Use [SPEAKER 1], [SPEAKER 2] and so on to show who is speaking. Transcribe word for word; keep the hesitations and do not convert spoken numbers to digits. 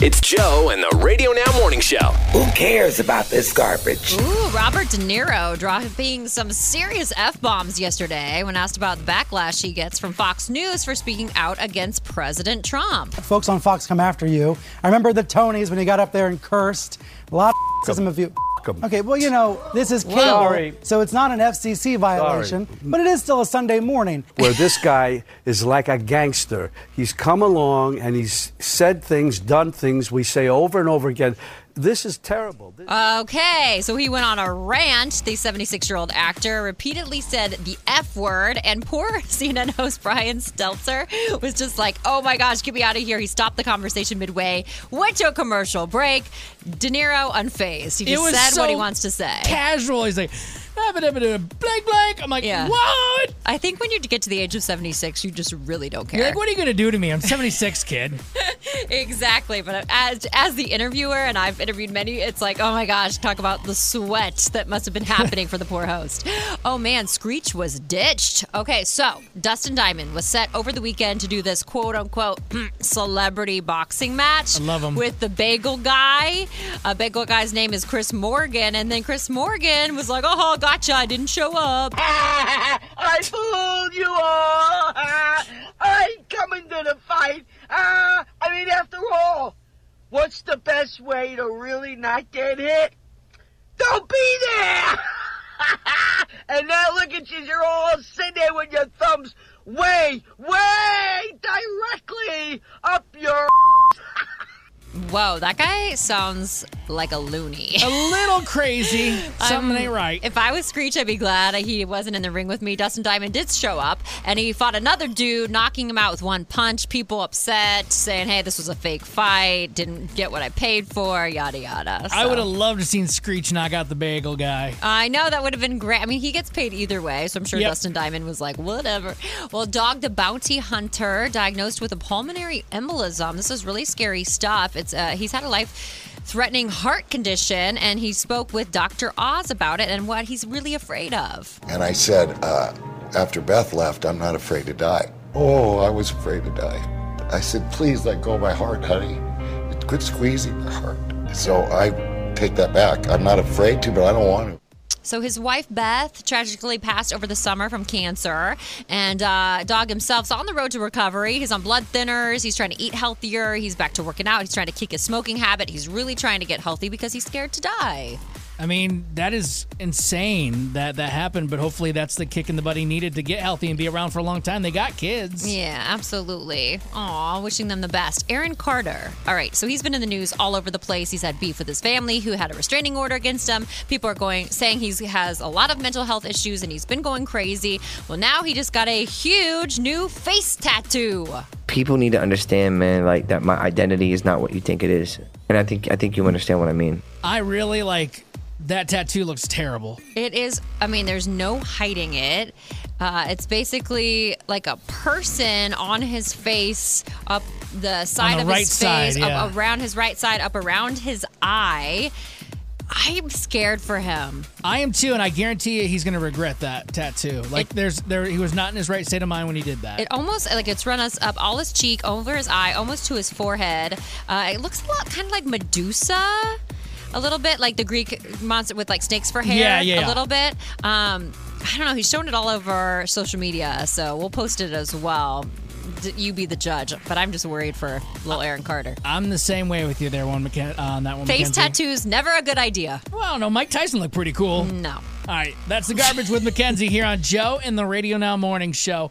[SPEAKER 1] It's Joe and the Radio Now Morning Show.
[SPEAKER 2] Who cares about this garbage?
[SPEAKER 3] Ooh, Robert De Niro dropping some serious F-bombs yesterday when asked about the backlash he gets from Fox News for speaking out against President Trump.
[SPEAKER 4] Folks on Fox come after you. I remember the Tonys when he got up there and cursed. A lot of racism of you. Okay, well, you know, this is cable,
[SPEAKER 5] Sorry.
[SPEAKER 4] so it's not an F C C violation,
[SPEAKER 5] Sorry.
[SPEAKER 4] but it is still a Sunday morning.
[SPEAKER 5] Where this guy is like a gangster. He's come along and he's said things, done things we say over and over again. This is terrible. This-
[SPEAKER 3] Okay, so he went on a rant. The seventy-six-year-old actor repeatedly said the F word, and poor C N N host Brian Stelter was just like, oh my gosh, get me out of here. He stopped the conversation midway, went to a commercial break. De Niro unfazed. He just said
[SPEAKER 6] so
[SPEAKER 3] what he wants to say.
[SPEAKER 6] Casual. He's like, blank, blank. I'm like,
[SPEAKER 3] Yeah.
[SPEAKER 6] what?
[SPEAKER 3] I think when you get to the age of seventy-six, you just really don't care.
[SPEAKER 6] You're like, what are you going to do to me? I'm seventy-six, kid.
[SPEAKER 3] Exactly. But as as the interviewer, and I've interviewed many, it's like, oh my gosh, talk about the sweat that must have been happening for the poor host. Oh man, Screech was ditched. Okay, so Dustin Diamond was set over the weekend to do this quote unquote celebrity boxing match.
[SPEAKER 6] I love him.
[SPEAKER 3] With the bagel guy. A bagel guy's name is Chris Morgan. And then Chris Morgan was like, oh, gotcha, I didn't show up.
[SPEAKER 2] I fooled you all. I ain't coming to the fight. Uh, I mean, after all, what's the best way to really not get hit? Don't be there. And now look at you, you're all sitting there with your thumbs way, way directly up your
[SPEAKER 3] Whoa, that guy sounds like a loony.
[SPEAKER 6] A little crazy. Something
[SPEAKER 3] Um,
[SPEAKER 6] ain't right.
[SPEAKER 3] If I was Screech, I'd be glad he wasn't in the ring with me. Dustin Diamond did show up, and he fought another dude, knocking him out with one punch. People upset, saying, hey, this was a fake fight, didn't get what I paid for, yada, yada. So.
[SPEAKER 6] I would have loved to seen Screech knock out the bagel guy.
[SPEAKER 3] I know, that would have been great. I mean, he gets paid either way, so I'm sure
[SPEAKER 6] Yep.
[SPEAKER 3] Dustin Diamond was like, whatever. Well, Dog the Bounty Hunter, diagnosed with a pulmonary embolism. This is really scary stuff. It's uh, He's had a life-threatening heart condition, and he spoke with Doctor Oz about it and what he's really afraid of.
[SPEAKER 7] And I said, uh, after Beth left, I'm not afraid to die. Oh, I was afraid to die. I said, please let go of my heart, honey. Quit squeezing my heart. So I take that back. I'm not afraid to, but I don't want to.
[SPEAKER 3] So his wife, Beth, tragically passed over the summer from cancer. And uh, Dog himself's on the road to recovery. He's on blood thinners. He's trying to eat healthier. He's back to working out. He's trying to kick his smoking habit. He's really trying to get healthy because he's scared to die.
[SPEAKER 6] I mean, that is insane that that happened, but hopefully that's the kick in the butt he needed to get healthy and be around for a long time. They got kids.
[SPEAKER 3] Yeah, absolutely. Aw, wishing them the best. Aaron Carter. All right, so he's been in the news all over the place. He's had beef with his family, who had a restraining order against him. People are going saying he has a lot of mental health issues and he's been going crazy. Well, now he just got a huge new face tattoo.
[SPEAKER 8] People need to understand, man, like that my identity is not what you think it is. And I think I think you understand what I mean.
[SPEAKER 6] I really like that tattoo. Looks terrible.
[SPEAKER 3] It is, I mean, there's no hiding it. Uh, it's basically like a person on his face, up the side
[SPEAKER 6] On the
[SPEAKER 3] of
[SPEAKER 6] right
[SPEAKER 3] his
[SPEAKER 6] side,
[SPEAKER 3] face,
[SPEAKER 6] yeah.
[SPEAKER 3] up around his right side, up around his eye. I'm scared for him.
[SPEAKER 6] I am too, and I guarantee you he's going to regret that tattoo. Like,
[SPEAKER 3] It-
[SPEAKER 6] there's there he was not in his right state of mind when he did that.
[SPEAKER 3] It almost, like, it's run us up all his cheek, over his eye, almost to his forehead. Uh, it looks a lot kind of like Medusa. A little bit like the Greek monster with like snakes for hair.
[SPEAKER 6] Yeah, yeah,
[SPEAKER 3] A
[SPEAKER 6] yeah.
[SPEAKER 3] little bit. Um, I don't know. He's shown it all over social media, so we'll post it as well. D- You be the judge, but I'm just worried for little Aaron Carter.
[SPEAKER 6] I'm the same way with you there, one McKen- on that one.
[SPEAKER 3] Face
[SPEAKER 6] Mackenzie.
[SPEAKER 3] tattoos, never a good idea.
[SPEAKER 6] Well, I don't know. Mike Tyson looked pretty cool.
[SPEAKER 3] No.
[SPEAKER 6] All right, that's the garbage with Mackenzie here on Joe in the Radio Now Morning Show.